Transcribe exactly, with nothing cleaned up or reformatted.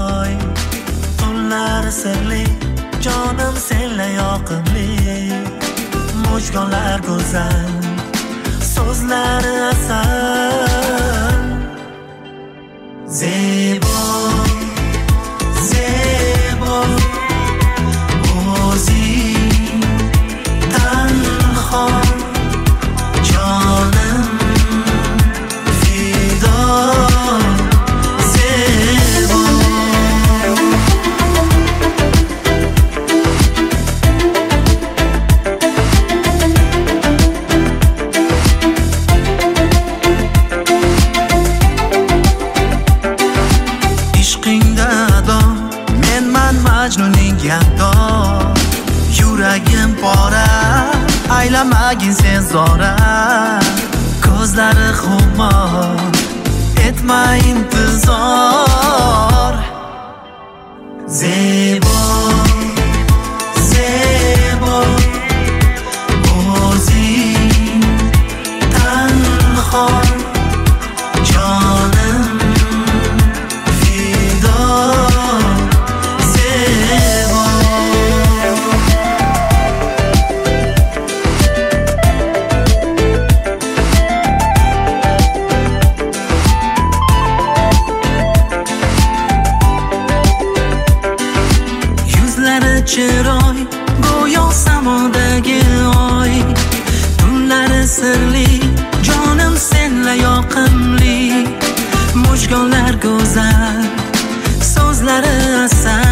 oy, tunlar sirli, jonim senla yoqimli. Mujgonlar go'zal, so'zlari asal. Zebo, zebo, o'zing tanho, jonim fido. Zebo, ishqingda ado, menman Majnuning gado. Yuragim pora, aylamagin sen zora. Ko'zlari xumor, etma intizor. Zebo, zebo, o'zing tanho, jonim fido. Zebo, yuzlari chiroy, go'yo samodagi oy. Tunlari sirli, jonim senla yoqimli. Mujgonlar go'zal, so'zlari asal.